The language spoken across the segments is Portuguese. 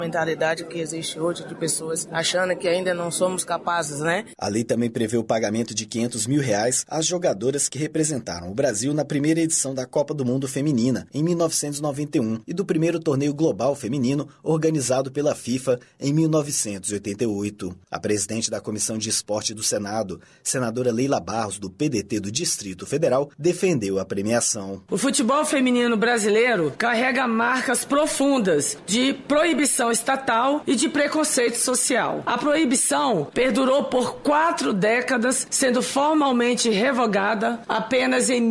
A mentalidade que existe hoje de pessoas achando que ainda não somos capazes, né? A lei também prevê o pagamento de R$500 mil às jogadoras que representaram o Brasil na primeira edição da Copa do Mundo Feminina, em 1991, e do primeiro torneio global feminino organizado pela FIFA em 1988. A presidente da Comissão de Esporte do Senado, senadora Leila Barros, do PDT do Distrito Federal, defendeu a premiação. O futebol feminino brasileiro carrega marcas profundas de proibição estatal e de preconceito social. A proibição perdurou por 4 décadas, sendo formalmente revogada apenas em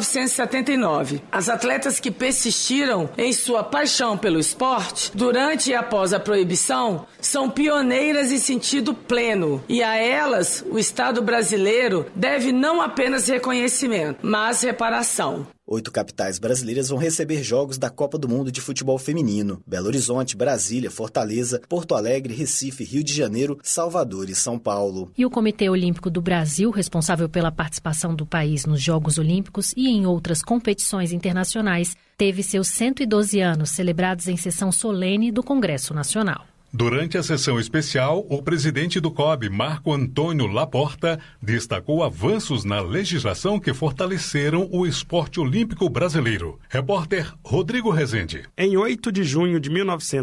1979. As atletas que persistiram em sua paixão pelo esporte durante e após a proibição são pioneiras em sentido pleno, e a elas o Estado brasileiro deve não apenas reconhecimento, mas reparação. 8 capitais brasileiras vão receber jogos da Copa do Mundo de Futebol Feminino: Belo Horizonte, Brasília, Fortaleza, Porto Alegre, Recife, Rio de Janeiro, Salvador e São Paulo. E o Comitê Olímpico do Brasil, responsável pela participação do país nos Jogos Olímpicos e em outras competições internacionais, teve seus 112 anos celebrados em sessão solene do Congresso Nacional. Durante a sessão especial, o presidente do COB, Marco Antônio Laporta, destacou avanços na legislação que fortaleceram o esporte olímpico brasileiro. Repórter Rodrigo Rezende. Em 8 de junho de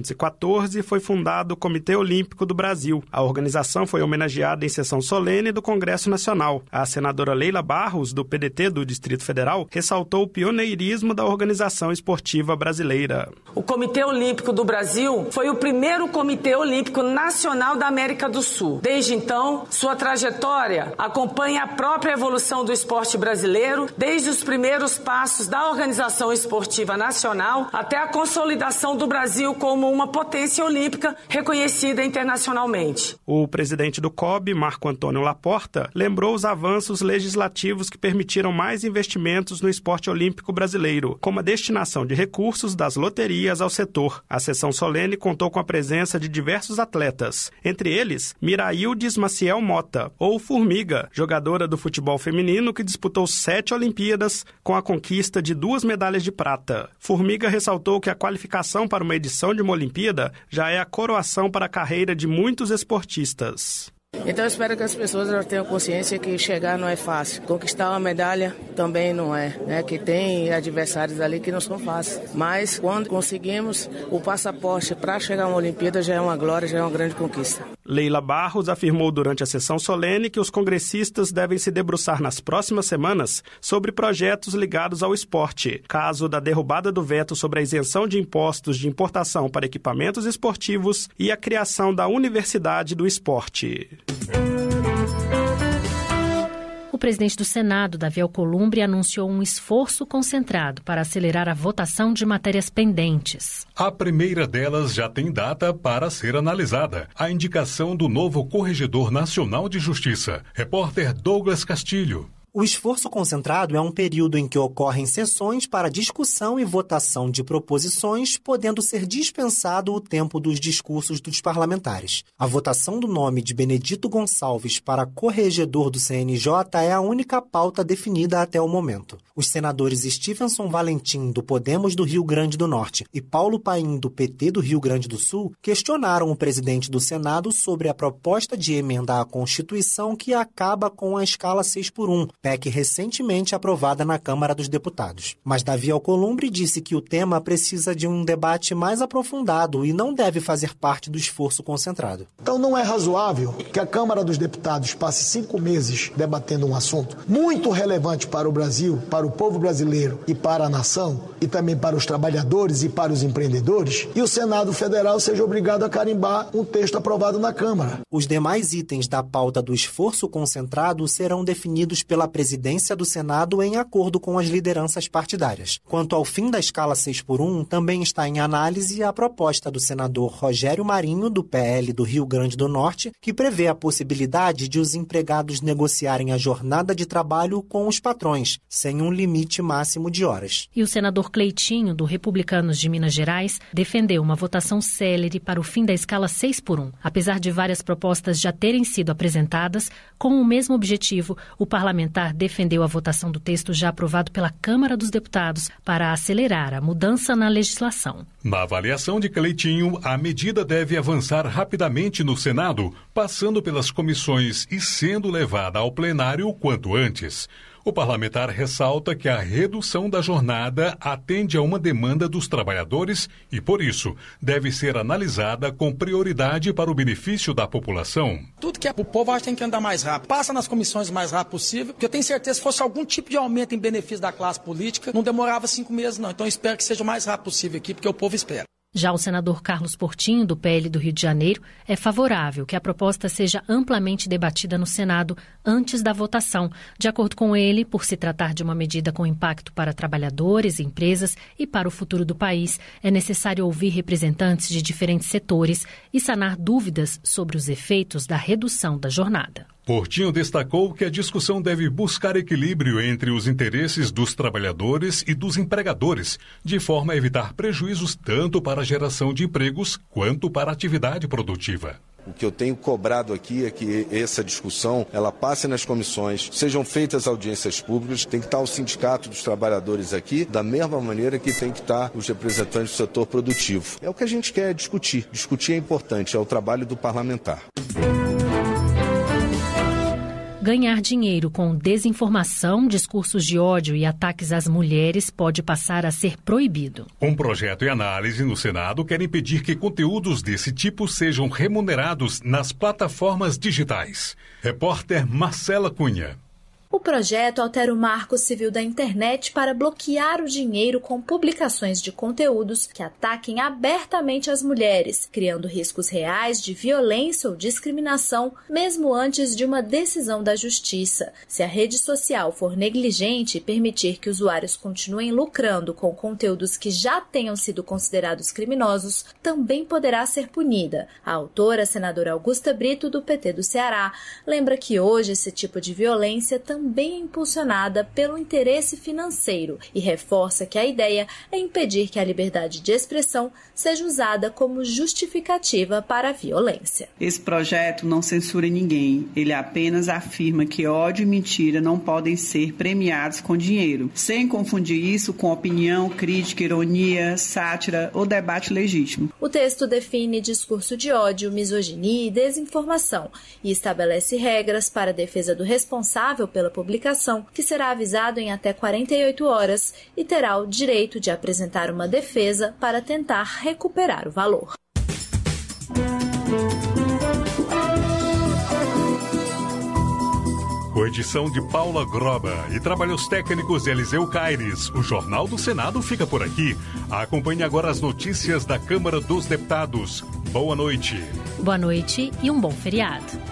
1914, foi fundado o Comitê Olímpico do Brasil. A organização foi homenageada em sessão solene do Congresso Nacional. A senadora Leila Barros, do PDT do Distrito Federal, ressaltou o pioneirismo da organização esportiva brasileira. O Comitê Olímpico do Brasil foi o primeiro comitê Olímpico Nacional da América do Sul. Desde então, sua trajetória acompanha a própria evolução do esporte brasileiro, desde os primeiros passos da Organização Esportiva Nacional até a consolidação do Brasil como uma potência olímpica reconhecida internacionalmente. O presidente do COB, Marco Antônio Laporta, lembrou os avanços legislativos que permitiram mais investimentos no esporte olímpico brasileiro, como a destinação de recursos das loterias ao setor. A sessão solene contou com a presença de diversos atletas, entre eles Miraildes Maciel Mota, ou Formiga, jogadora do futebol feminino que disputou 7 Olimpíadas com a conquista de 2 medalhas de prata. Formiga ressaltou que a qualificação para uma edição de uma Olimpíada já é a coroação para a carreira de muitos esportistas. Então eu espero que as pessoas já tenham consciência que chegar não é fácil. Conquistar uma medalha também não é, né? Que tem adversários ali que não são fáceis. Mas quando conseguimos o passaporte para chegar a uma Olimpíada já é uma glória, já é uma grande conquista. Leila Barros afirmou durante a sessão solene que os congressistas devem se debruçar nas próximas semanas sobre projetos ligados ao esporte, caso da derrubada do veto sobre a isenção de impostos de importação para equipamentos esportivos e a criação da Universidade do Esporte. O presidente do Senado, Davi Alcolumbre, anunciou um esforço concentrado para acelerar a votação de matérias pendentes. A primeira delas já tem data para ser analisada: a indicação do novo Corregedor Nacional de Justiça. Repórter Douglas Castilho. O esforço concentrado é um período em que ocorrem sessões para discussão e votação de proposições, podendo ser dispensado o tempo dos discursos dos parlamentares. A votação do nome de Benedito Gonçalves para corregedor do CNJ é a única pauta definida até o momento. Os senadores Stevenson Valentim, do Podemos do Rio Grande do Norte, e Paulo Paim, do PT do Rio Grande do Sul, questionaram o presidente do Senado sobre a proposta de emenda à Constituição que acaba com a escala 6x1, PEC recentemente aprovada na Câmara dos Deputados. Mas Davi Alcolumbre disse que o tema precisa de um debate mais aprofundado e não deve fazer parte do esforço concentrado. Então não é razoável que a Câmara dos Deputados passe 5 meses debatendo um assunto muito relevante para o Brasil, para o povo brasileiro e para a nação, e também para os trabalhadores e para os empreendedores, e o Senado Federal seja obrigado a carimbar um texto aprovado na Câmara. Os demais itens da pauta do esforço concentrado serão definidos pela presidência do Senado em acordo com as lideranças partidárias. Quanto ao fim da escala 6x1, também está em análise a proposta do senador Rogério Marinho, do PL do Rio Grande do Norte, que prevê a possibilidade de os empregados negociarem a jornada de trabalho com os patrões, sem um limite máximo de horas. E o senador Cleitinho, do Republicanos de Minas Gerais, defendeu uma votação célere para o fim da escala 6x1. Apesar de várias propostas já terem sido apresentadas, com o mesmo objetivo, o parlamentar parlamentar defendeu a votação do texto já aprovado pela Câmara dos Deputados para acelerar a mudança na legislação. Na avaliação de Cleitinho, a medida deve avançar rapidamente no Senado, passando pelas comissões e sendo levada ao plenário o quanto antes. O parlamentar ressalta que a redução da jornada atende a uma demanda dos trabalhadores e, por isso, deve ser analisada com prioridade para o benefício da população. Tudo que é para o povo, acho que tem que andar mais rápido. Passa nas comissões o mais rápido possível, porque eu tenho certeza que se fosse algum tipo de aumento em benefício da classe política, não demorava 5 meses, não. Então, eu espero que seja o mais rápido possível aqui, porque o povo espera. Já o senador Carlos Portinho, do PL do Rio de Janeiro, é favorável que a proposta seja amplamente debatida no Senado antes da votação. De acordo com ele, por se tratar de uma medida com impacto para trabalhadores, empresas e para o futuro do país, é necessário ouvir representantes de diferentes setores e sanar dúvidas sobre os efeitos da redução da jornada. Portinho destacou que a discussão deve buscar equilíbrio entre os interesses dos trabalhadores e dos empregadores, de forma a evitar prejuízos tanto para a geração de empregos quanto para a atividade produtiva. O que eu tenho cobrado aqui é que essa discussão ela passe nas comissões, sejam feitas audiências públicas, tem que estar o sindicato dos trabalhadores aqui, da mesma maneira que tem que estar os representantes do setor produtivo. É o que a gente quer discutir. Discutir é importante, é o trabalho do parlamentar. Ganhar dinheiro com desinformação, discursos de ódio e ataques às mulheres pode passar a ser proibido. Um projeto em análise no Senado quer impedir que conteúdos desse tipo sejam remunerados nas plataformas digitais. Repórter Marcela Cunha. O projeto altera o Marco Civil da Internet para bloquear o dinheiro com publicações de conteúdos que ataquem abertamente as mulheres, criando riscos reais de violência ou discriminação, mesmo antes de uma decisão da Justiça. Se a rede social for negligente e permitir que usuários continuem lucrando com conteúdos que já tenham sido considerados criminosos, também poderá ser punida. A autora, a senadora Augusta Brito, do PT do Ceará, lembra que hoje esse tipo de violência também é impulsionada pelo interesse financeiro e reforça que a ideia é impedir que a liberdade de expressão seja usada como justificativa para a violência. Esse projeto não censura ninguém, ele apenas afirma que ódio e mentira não podem ser premiados com dinheiro, sem confundir isso com opinião, crítica, ironia, sátira ou debate legítimo. O texto define discurso de ódio, misoginia e desinformação e estabelece regras para a defesa do responsável pela publicação, que será avisado em até 48 horas e terá o direito de apresentar uma defesa para tentar recuperar o valor. Com edição de Paula Groba e trabalhos técnicos de Eliseu Caires, o Jornal do Senado fica por aqui. Acompanhe agora as notícias da Câmara dos Deputados. Boa noite. Boa noite e um bom feriado.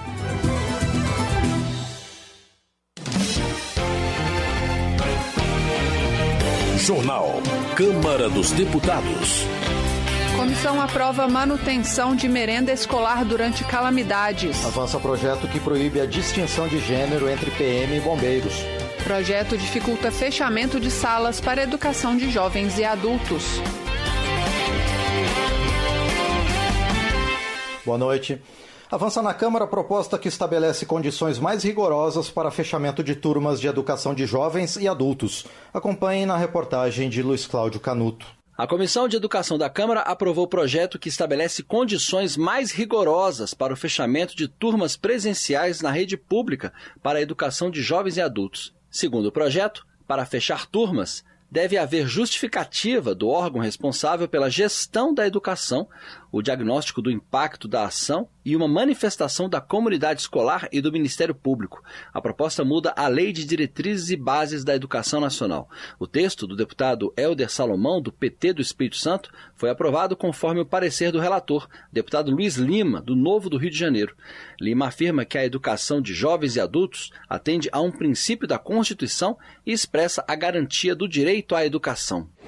Jornal Câmara dos Deputados. Comissão aprova manutenção de merenda escolar durante calamidades. Avança projeto que proíbe a distinção de gênero entre PM e bombeiros. Projeto dificulta fechamento de salas para educação de jovens e adultos. Boa noite. Avança na Câmara a proposta que estabelece condições mais rigorosas para fechamento de turmas de educação de jovens e adultos. Acompanhe na reportagem de Luiz Cláudio Canuto. A Comissão de Educação da Câmara aprovou o projeto que estabelece condições mais rigorosas para o fechamento de turmas presenciais na rede pública para a educação de jovens e adultos. Segundo o projeto, para fechar turmas, deve haver justificativa do órgão responsável pela gestão da educação, o diagnóstico do impacto da ação e uma manifestação da comunidade escolar e do Ministério Público. A proposta muda a Lei de Diretrizes e Bases da Educação Nacional. O texto do deputado Helder Salomão, do PT do Espírito Santo, foi aprovado conforme o parecer do relator, deputado Luiz Lima, do Novo do Rio de Janeiro. Lima afirma que a educação de jovens e adultos atende a um princípio da Constituição e expressa a garantia do direito à educação.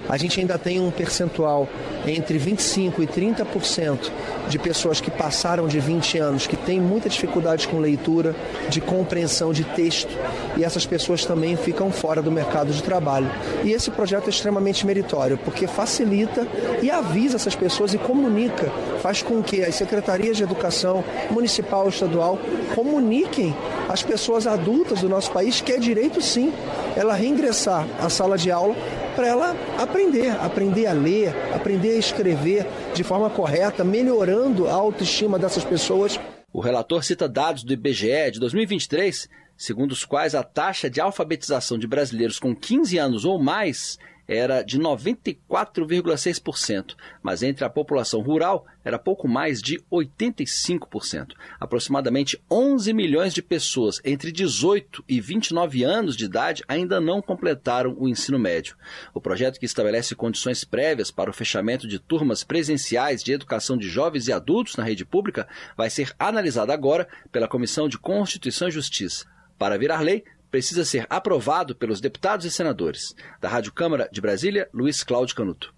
A gente ainda tem um percentual entre 25% e 30% de pessoas que passaram de 20 anos, que têm muita dificuldade com leitura, de compreensão de texto, e essas pessoas também ficam fora do mercado de trabalho. E esse projeto é extremamente meritório, porque facilita e avisa essas pessoas e comunica, faz com que as secretarias de educação municipal e estadual comuniquem às pessoas adultas do nosso país que é direito, sim, ela reingressar à sala de aula para ela aprender a ler, aprender a escrever de forma correta, melhorando a autoestima dessas pessoas. O relator cita dados do IBGE de 2023, segundo os quais a taxa de alfabetização de brasileiros com 15 anos ou mais era de 94,6%, mas entre a população rural era pouco mais de 85%. Aproximadamente 11 milhões de pessoas entre 18 e 29 anos de idade ainda não completaram o ensino médio. O projeto, que estabelece condições prévias para o fechamento de turmas presenciais de educação de jovens e adultos na rede pública, vai ser analisado agora pela Comissão de Constituição e Justiça. Para virar lei, precisa ser aprovado pelos deputados e senadores. Da Rádio Câmara de Brasília, Luiz Cláudio Canuto.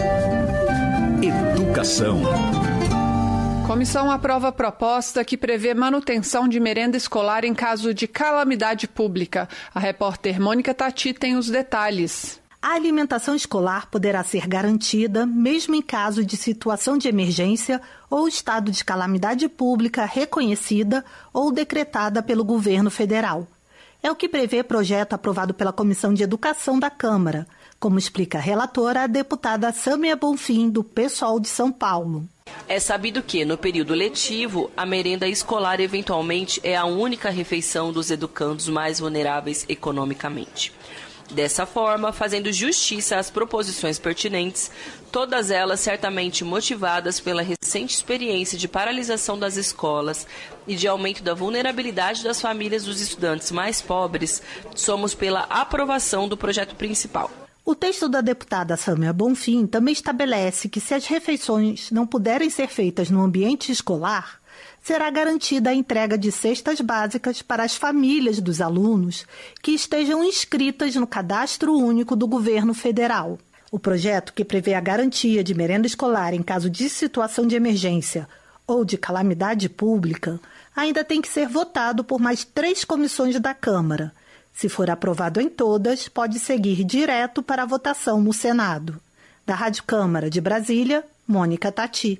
Educação. Comissão aprova proposta que prevê manutenção de merenda escolar em caso de calamidade pública. A repórter Mônica Tati tem os detalhes. A alimentação escolar poderá ser garantida mesmo em caso de situação de emergência ou estado de calamidade pública reconhecida ou decretada pelo governo federal. É o que prevê projeto aprovado pela Comissão de Educação da Câmara, como explica a relatora, a deputada Sâmia Bonfim, do PSOL de São Paulo. É sabido que, no período letivo, a merenda escolar eventualmente é a única refeição dos educandos mais vulneráveis economicamente. Dessa forma, fazendo justiça às proposições pertinentes, todas elas certamente motivadas pela recente experiência de paralisação das escolas e de aumento da vulnerabilidade das famílias dos estudantes mais pobres, somos pela aprovação do projeto principal. O texto da deputada Sâmia Bonfim também estabelece que, se as refeições não puderem ser feitas no ambiente escolar, será garantida a entrega de cestas básicas para as famílias dos alunos que estejam inscritas no Cadastro Único do Governo Federal. O projeto, que prevê a garantia de merenda escolar em caso de situação de emergência ou de calamidade pública, ainda tem que ser votado por mais 3 comissões da Câmara. Se for aprovado em todas, pode seguir direto para a votação no Senado. Da Rádio Câmara de Brasília, Mônica Tati.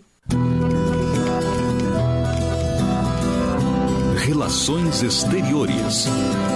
Relações Exteriores.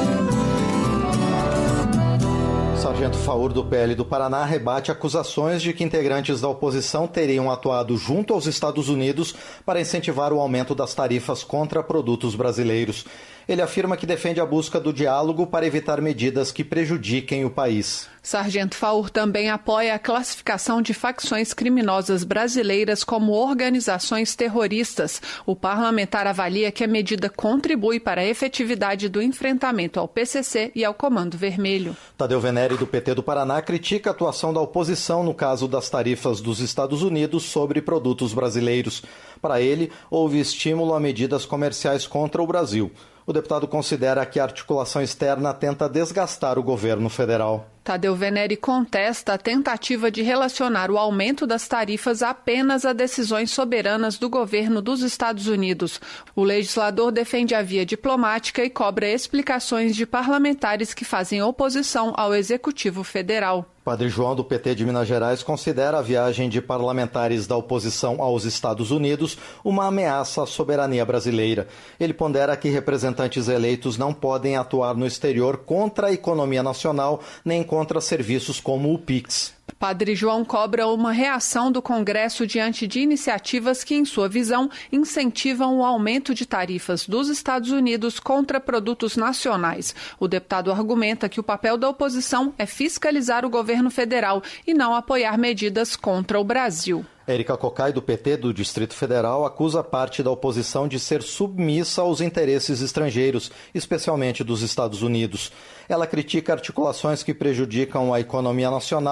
Sargento Faur, do PL do Paraná, rebate acusações de que integrantes da oposição teriam atuado junto aos Estados Unidos para incentivar o aumento das tarifas contra produtos brasileiros. Ele afirma que defende a busca do diálogo para evitar medidas que prejudiquem o país. Sargento Faur também apoia a classificação de facções criminosas brasileiras como organizações terroristas. O parlamentar avalia que a medida contribui para a efetividade do enfrentamento ao PCC e ao Comando Vermelho. Tadeu Venere, do PT do Paraná, critica a atuação da oposição no caso das tarifas dos Estados Unidos sobre produtos brasileiros. Para ele, houve estímulo a medidas comerciais contra o Brasil. O deputado considera que a articulação externa tenta desgastar o governo federal. Tadeu Venere contesta a tentativa de relacionar o aumento das tarifas apenas a decisões soberanas do governo dos Estados Unidos. O legislador defende a via diplomática e cobra explicações de parlamentares que fazem oposição ao Executivo Federal. Padre João, do PT de Minas Gerais, considera a viagem de parlamentares da oposição aos Estados Unidos uma ameaça à soberania brasileira. Ele pondera que representantes eleitos não podem atuar no exterior contra a economia nacional nem contra serviços como o PIX. Padre João cobra uma reação do Congresso diante de iniciativas que, em sua visão, incentivam o aumento de tarifas dos Estados Unidos contra produtos nacionais. O deputado argumenta que o papel da oposição é fiscalizar o governo federal e não apoiar medidas contra o Brasil. Érica Cocai, do PT do Distrito Federal, acusa parte da oposição de ser submissa aos interesses estrangeiros, especialmente dos Estados Unidos. Ela critica articulações que prejudicam a economia nacional e entrega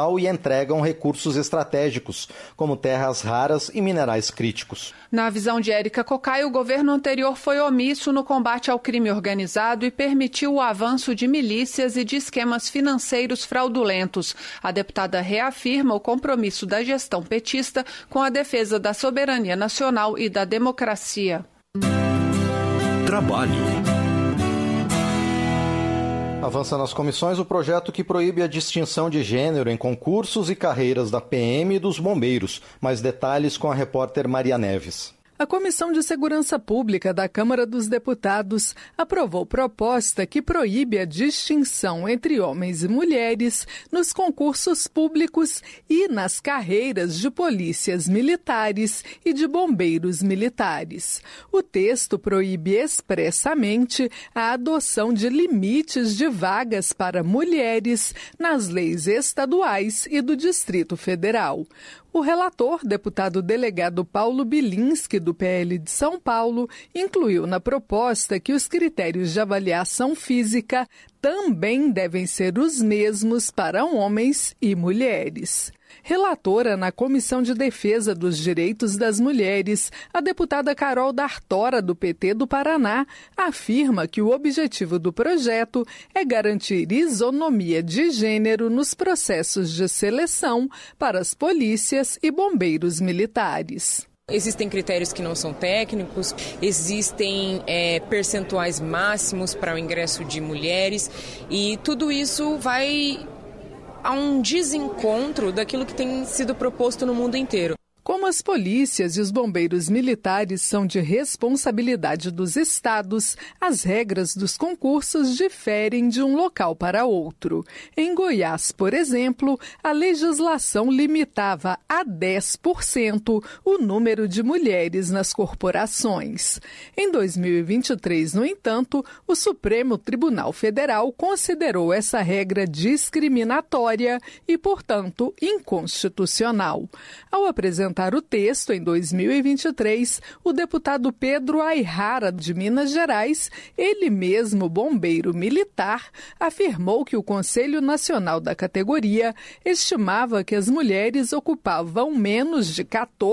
entregam recursos estratégicos, como terras raras e minerais críticos. Na visão de Érica Cocai, o governo anterior foi omisso no combate ao crime organizado e permitiu o avanço de milícias e de esquemas financeiros fraudulentos. A deputada reafirma o compromisso da gestão petista com a defesa da soberania nacional e da democracia. Trabalho. Avança nas comissões o projeto que proíbe a distinção de gênero em concursos e carreiras da PM e dos bombeiros. Mais detalhes com a repórter Maria Neves. A Comissão de Segurança Pública da Câmara dos Deputados aprovou proposta que proíbe a distinção entre homens e mulheres nos concursos públicos e nas carreiras de polícias militares e de bombeiros militares. O texto proíbe expressamente a adoção de limites de vagas para mulheres nas leis estaduais e do Distrito Federal. O relator, deputado delegado Paulo Bilinski, do PL de São Paulo, incluiu na proposta que os critérios de avaliação física também devem ser os mesmos para homens e mulheres. Relatora na Comissão de Defesa dos Direitos das Mulheres, a deputada Carol D'Artora, do PT do Paraná, afirma que o objetivo do projeto é garantir isonomia de gênero nos processos de seleção para as polícias e bombeiros militares. Existem critérios que não são técnicos, existem percentuais máximos para o ingresso de mulheres e tudo isso vai a um desencontro daquilo que tem sido proposto no mundo inteiro. Como as polícias e os bombeiros militares são de responsabilidade dos estados, as regras dos concursos diferem de um local para outro. Em Goiás, por exemplo, a legislação limitava a 10% o número de mulheres nas corporações. Em 2023, no entanto, o Supremo Tribunal Federal considerou essa regra discriminatória e, portanto, inconstitucional. Ao apresentar o texto em 2023, o deputado Pedro Ayrara, de Minas Gerais, ele mesmo bombeiro militar, afirmou que o Conselho Nacional da categoria estimava que as mulheres ocupavam menos de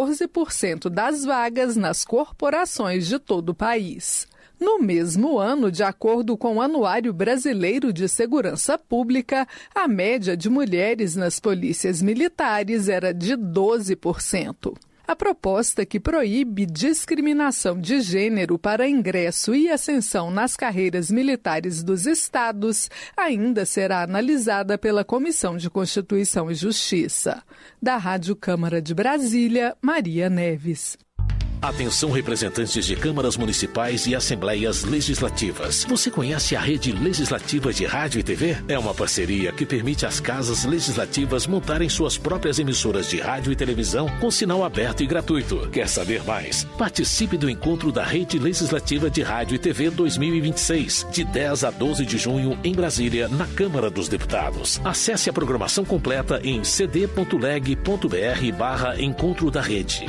14% das vagas nas corporações de todo o país. No mesmo ano, de acordo com o Anuário Brasileiro de Segurança Pública, a média de mulheres nas polícias militares era de 12%. A proposta que proíbe discriminação de gênero para ingresso e ascensão nas carreiras militares dos estados ainda será analisada pela Comissão de Constituição e Justiça. Da Rádio Câmara de Brasília, Maria Neves. Atenção, representantes de câmaras municipais e assembleias legislativas. Você conhece a Rede Legislativa de Rádio e TV? É uma parceria que permite às casas legislativas montarem suas próprias emissoras de rádio e televisão com sinal aberto e gratuito. Quer saber mais? Participe do encontro da Rede Legislativa de Rádio e TV 2026, de 10 a 12 de junho em Brasília, na Câmara dos Deputados. Acesse a programação completa em cd.leg.br/encontro da rede.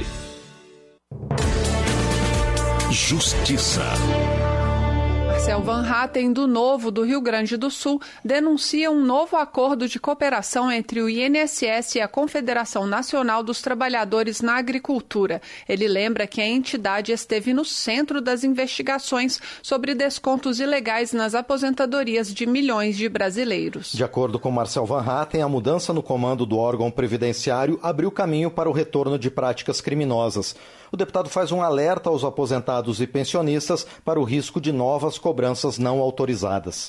Justiça. Marcel Van Hatten, do Novo, do Rio Grande do Sul, denuncia um novo acordo de cooperação entre o INSS e a Confederação Nacional dos Trabalhadores na Agricultura. Ele lembra que a entidade esteve no centro das investigações sobre descontos ilegais nas aposentadorias de milhões de brasileiros. De acordo com Marcel Van Hatten, a mudança no comando do órgão previdenciário abriu caminho para o retorno de práticas criminosas. O deputado faz um alerta aos aposentados e pensionistas para o risco de novas cobranças não autorizadas.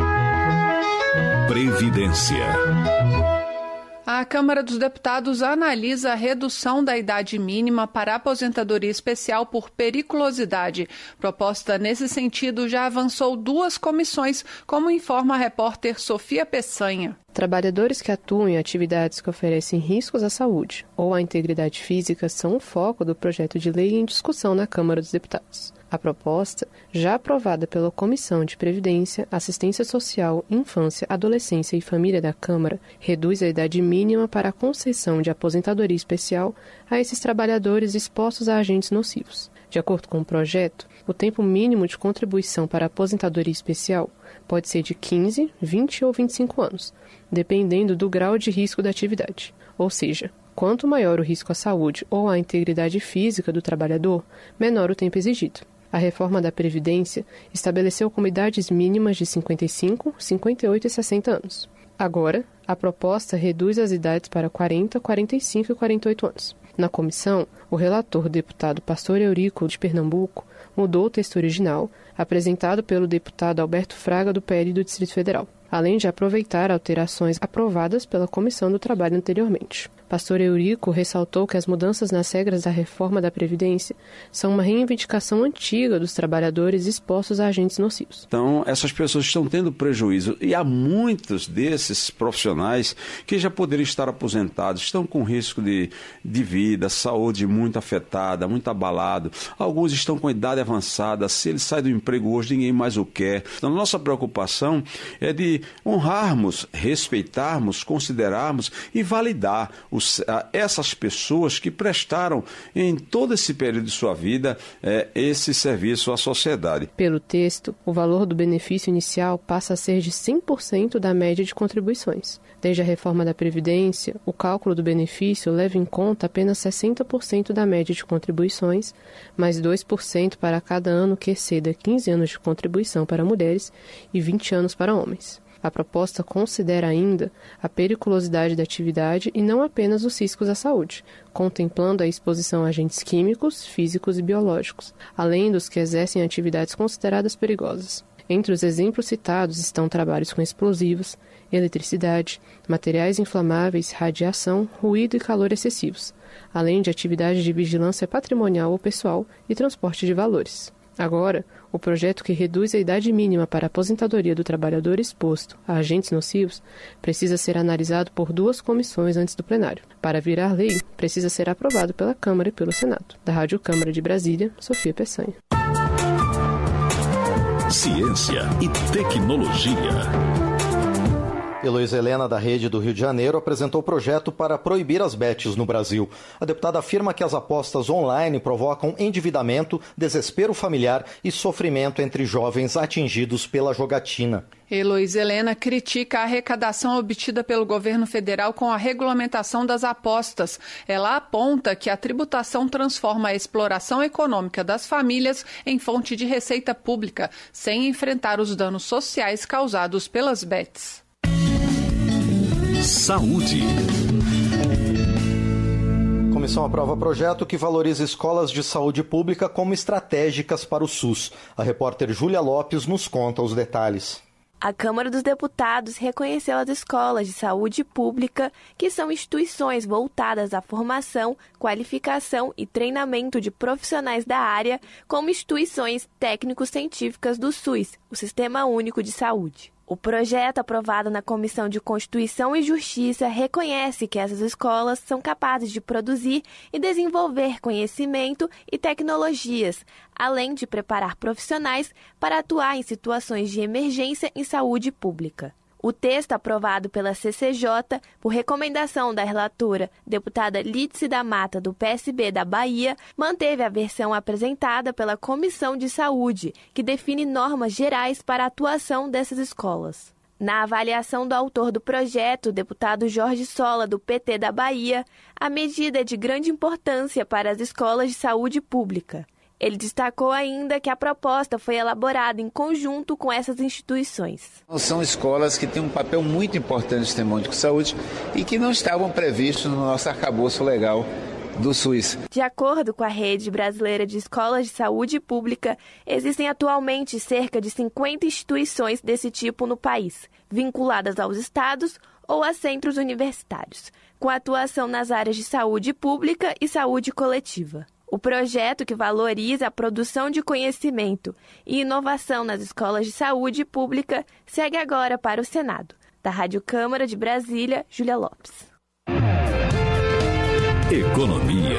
Previdência. A Câmara dos Deputados analisa a redução da idade mínima para a aposentadoria especial por periculosidade. Proposta nesse sentido já avançou 2 comissões, como informa a repórter Sofia Peçanha. Trabalhadores que atuam em atividades que oferecem riscos à saúde ou à integridade física são o foco do projeto de lei em discussão na Câmara dos Deputados. A proposta, já aprovada pela Comissão de Previdência, Assistência Social, Infância, Adolescência e Família da Câmara, reduz a idade mínima para a concessão de aposentadoria especial a esses trabalhadores expostos a agentes nocivos. De acordo com o projeto, o tempo mínimo de contribuição para a aposentadoria especial pode ser de 15, 20 ou 25 anos, dependendo do grau de risco da atividade. Ou seja, quanto maior o risco à saúde ou à integridade física do trabalhador, menor o tempo exigido. A reforma da Previdência estabeleceu como idades mínimas de 55, 58 e 60 anos. Agora, a proposta reduz as idades para 40, 45 e 48 anos. Na comissão, o relator, deputado Pastor Eurico, de Pernambuco, mudou o texto original, apresentado pelo deputado Alberto Fraga, do PL do Distrito Federal, além de aproveitar alterações aprovadas pela Comissão do Trabalho anteriormente. Pastor Eurico ressaltou que as mudanças nas regras da reforma da Previdência são uma reivindicação antiga dos trabalhadores expostos a agentes nocivos. Então, essas pessoas estão tendo prejuízo e há muitos desses profissionais que já poderiam estar aposentados, estão com risco de vida, saúde muito afetada, muito abalado. Alguns estão com idade avançada, se ele sai do emprego hoje, ninguém mais o quer. Então, nossa preocupação é de honrarmos, respeitarmos, considerarmos e validar essas pessoas que prestaram em todo esse período de sua vida esse serviço à sociedade. Pelo texto, o valor do benefício inicial passa a ser de 100% da média de contribuições. Desde a reforma da Previdência, o cálculo do benefício leva em conta apenas 60% da média de contribuições, mais 2% para cada ano que exceda 15 anos de contribuição para mulheres e 20 anos para homens. A proposta considera ainda a periculosidade da atividade e não apenas os riscos à saúde, contemplando a exposição a agentes químicos, físicos e biológicos, além dos que exercem atividades consideradas perigosas. Entre os exemplos citados estão trabalhos com explosivos, eletricidade, materiais inflamáveis, radiação, ruído e calor excessivos, além de atividades de vigilância patrimonial ou pessoal e transporte de valores. Agora, o projeto que reduz a idade mínima para a aposentadoria do trabalhador exposto a agentes nocivos precisa ser analisado por 2 comissões antes do plenário. Para virar lei, precisa ser aprovado pela Câmara e pelo Senado. Da Rádio Câmara de Brasília, Sofia Peçanha. Ciência e tecnologia. Heloísa Helena, da Rede do Rio de Janeiro, apresentou o projeto para proibir as bets no Brasil. A deputada afirma que as apostas online provocam endividamento, desespero familiar e sofrimento entre jovens atingidos pela jogatina. Heloísa Helena critica a arrecadação obtida pelo governo federal com a regulamentação das apostas. Ela aponta que a tributação transforma a exploração econômica das famílias em fonte de receita pública, sem enfrentar os danos sociais causados pelas bets. Saúde. A comissão aprova projeto que valoriza escolas de saúde pública como estratégicas para o SUS. A repórter Júlia Lopes nos conta os detalhes. A Câmara dos Deputados reconheceu as escolas de saúde pública, que são instituições voltadas à formação, qualificação e treinamento de profissionais da área, como instituições técnico-científicas do SUS, o Sistema Único de Saúde. O projeto aprovado na Comissão de Constituição e Justiça reconhece que essas escolas são capazes de produzir e desenvolver conhecimento e tecnologias, além de preparar profissionais para atuar em situações de emergência em saúde pública. O texto aprovado pela CCJ, por recomendação da relatora, deputada Lídice da Mata, do PSB da Bahia, manteve a versão apresentada pela Comissão de Saúde, que define normas gerais para a atuação dessas escolas. Na avaliação do autor do projeto, o deputado Jorge Sola, do PT da Bahia, a medida é de grande importância para as escolas de saúde pública. Ele destacou ainda que a proposta foi elaborada em conjunto com essas instituições. São escolas que têm um papel muito importante no Sistema Único de Saúde e que não estavam previstos no nosso arcabouço legal do SUS. De acordo com a Rede Brasileira de Escolas de Saúde Pública, existem atualmente cerca de 50 instituições desse tipo no país, vinculadas aos estados ou a centros universitários, com atuação nas áreas de saúde pública e saúde coletiva. O projeto, que valoriza a produção de conhecimento e inovação nas escolas de saúde pública, segue agora para o Senado. Da Rádio Câmara de Brasília, Júlia Lopes. Economia.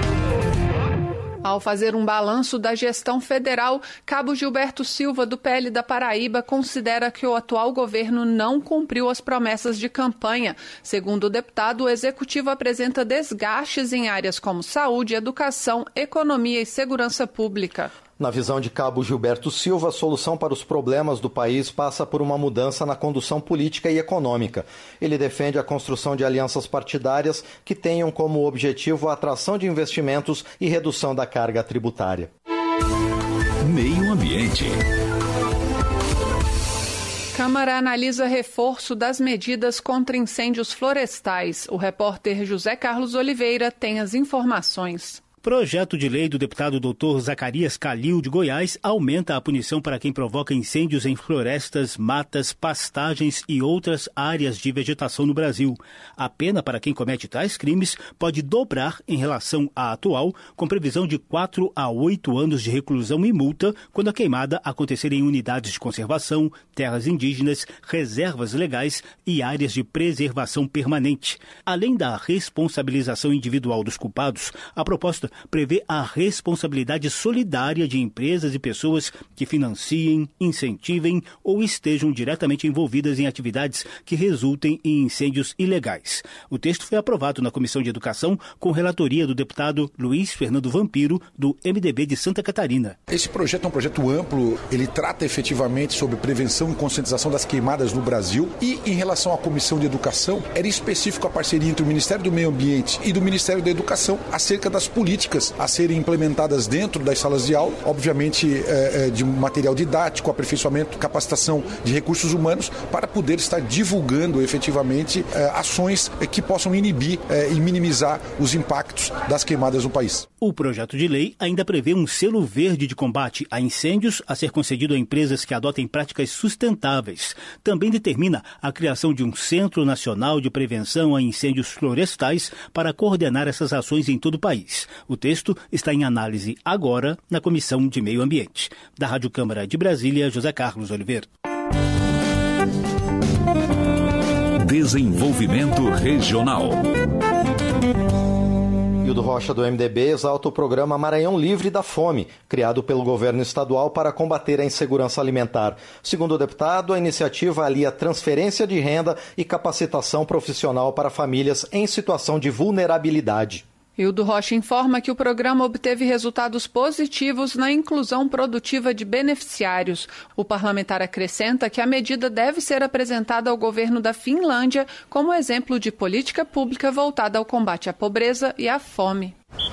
Ao fazer um balanço da gestão federal, Cabo Gilberto Silva, do PL da Paraíba, considera que o atual governo não cumpriu as promessas de campanha. Segundo o deputado, o executivo apresenta desgastes em áreas como saúde, educação, economia e segurança pública. Na visão de Cabo Gilberto Silva, a solução para os problemas do país passa por uma mudança na condução política e econômica. Ele defende a construção de alianças partidárias que tenham como objetivo a atração de investimentos e redução da carga tributária. Meio Ambiente. Câmara analisa reforço das medidas contra incêndios florestais. O repórter José Carlos Oliveira tem as informações. Projeto de lei do deputado Dr. Zacarias Calil, de Goiás, aumenta a punição para quem provoca incêndios em florestas, matas, pastagens e outras áreas de vegetação no Brasil. A pena para quem comete tais crimes pode dobrar em relação à atual, com previsão de 4 a 8 anos de reclusão e multa quando a queimada acontecer em unidades de conservação, terras indígenas, reservas legais e áreas de preservação permanente. Além da responsabilização individual dos culpados, a proposta prevê a responsabilidade solidária de empresas e pessoas que financiem, incentivem ou estejam diretamente envolvidas em atividades que resultem em incêndios ilegais. O texto foi aprovado na Comissão de Educação com relatoria do deputado Luiz Fernando Vampiro, do MDB de Santa Catarina. Esse projeto é um projeto amplo, ele trata efetivamente sobre prevenção e conscientização das queimadas no Brasil e em relação à Comissão de Educação, era específico a parceria entre o Ministério do Meio Ambiente e do Ministério da Educação acerca das políticas a serem implementadas dentro das salas de aula, obviamente de material didático, aperfeiçoamento, capacitação de recursos humanos, para poder estar divulgando efetivamente ações que possam inibir e minimizar os impactos das queimadas no país. O projeto de lei ainda prevê um selo verde de combate a incêndios a ser concedido a empresas que adotem práticas sustentáveis. Também determina a criação de um Centro Nacional de Prevenção a Incêndios Florestais para coordenar essas ações em todo o país. O texto está em análise agora na Comissão de Meio Ambiente. Da Rádio Câmara de Brasília, José Carlos Oliveira. Desenvolvimento Regional. Hildo Rocha, do MDB, exalta o programa Maranhão Livre da Fome, criado pelo governo estadual para combater a insegurança alimentar. Segundo o deputado, a iniciativa alia transferência de renda e capacitação profissional para famílias em situação de vulnerabilidade. Hildo Rocha informa que o programa obteve resultados positivos na inclusão produtiva de beneficiários. O parlamentar acrescenta que a medida deve ser apresentada ao governo da Finlândia como exemplo de política pública voltada ao combate à pobreza e à fome.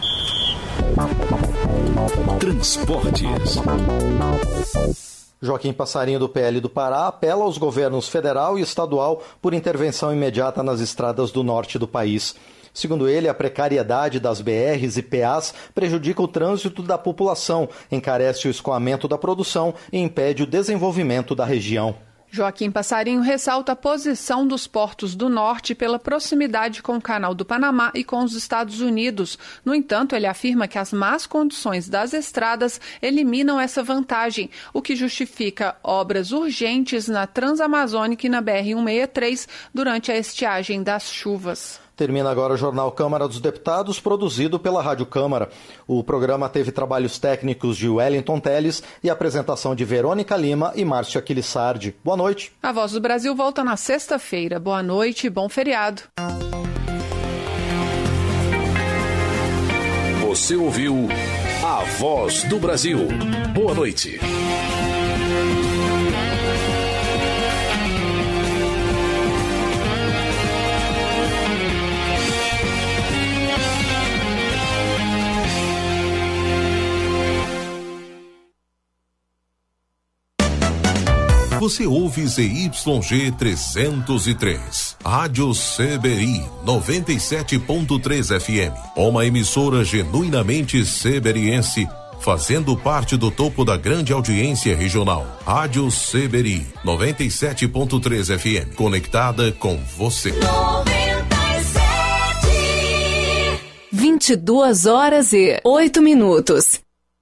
Transportes. Joaquim Passarinho, do PL do Pará, apela aos governos federal e estadual por intervenção imediata nas estradas do norte do país. Segundo ele, a precariedade das BRs e PAs prejudica o trânsito da população, encarece o escoamento da produção e impede o desenvolvimento da região. Joaquim Passarinho ressalta a posição dos portos do norte pela proximidade com o Canal do Panamá e com os Estados Unidos. No entanto, ele afirma que as más condições das estradas eliminam essa vantagem, o que justifica obras urgentes na Transamazônica e na BR-163 durante a estiagem das chuvas. Termina agora o Jornal Câmara dos Deputados, produzido pela Rádio Câmara. O programa teve trabalhos técnicos de Wellington Teles e apresentação de Verônica Lima e Márcio Aquilissardi. Boa noite. A Voz do Brasil volta na sexta-feira. Boa noite e bom feriado. Você ouviu A Voz do Brasil. Boa noite. Você ouve ZYG 303, Rádio CBI 97.3 FM, uma emissora genuinamente ceberiense, fazendo parte do topo da grande audiência regional. Rádio CBI 97.3 FM, conectada com você. 22h08.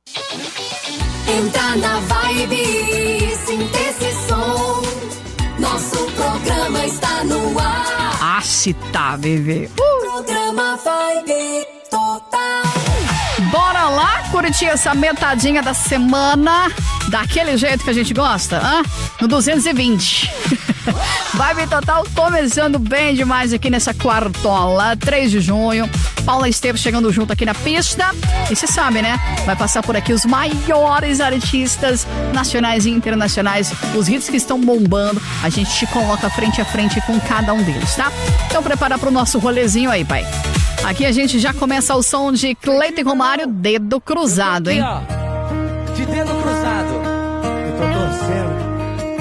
Entra na vibe, sinta esse som. Nosso programa está no ar. Ah, se tá, bebê. Programa Vibe Total. Bora lá curtir essa metadinha da semana daquele jeito que a gente gosta, hein? No 220. Vibe Total começando bem demais aqui nessa quartola, 3 de junho. Paula Esteves chegando junto aqui na pista. E você sabe, né? Vai passar por aqui os maiores artistas nacionais e internacionais, os hits que estão bombando. A gente te coloca frente a frente com cada um deles, tá? Então prepara pro nosso rolezinho aí, pai. Aqui a gente já começa o som de Cleiton e Romário, Dedo Cruzado, hein? Aqui, ó, de dedo cruzado. Eu tô torcendo.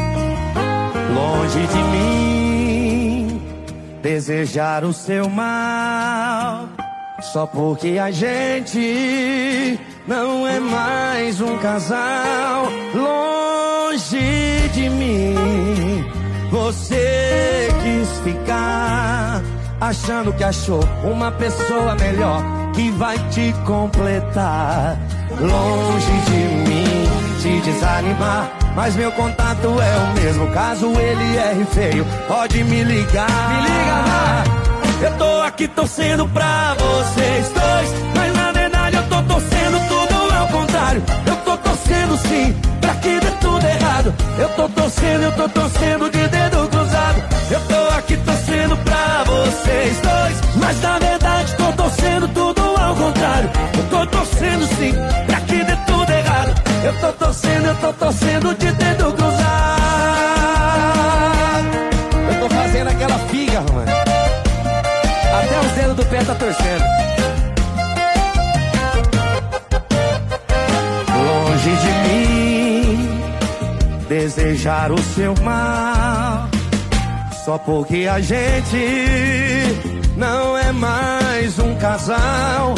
Longe de mim desejar o seu mal, só porque a gente não é mais um casal. Longe de mim você quis ficar, achando que achou uma pessoa melhor que vai te completar. Longe de mim te desanimar, mas meu contato é o mesmo. Caso ele erre feio, pode me ligar. Me liga lá. Eu tô aqui torcendo pra vocês dois, mas na verdade eu tô torcendo tudo ao contrário. Eu tô torcendo sim, pra que dê tudo errado. Eu tô torcendo de dedo cruzado. Eu tô aqui torcendo pra vocês dois, mas na verdade tô torcendo tudo ao contrário. Eu tô torcendo sim, pra que dê tudo errado. Eu tô torcendo de dedo cruzado. Eu tô fazendo aquela figa, mano. Até os dedos do pé tá torcendo. Longe de mim desejar o seu mal, só porque a gente não é mais um casal.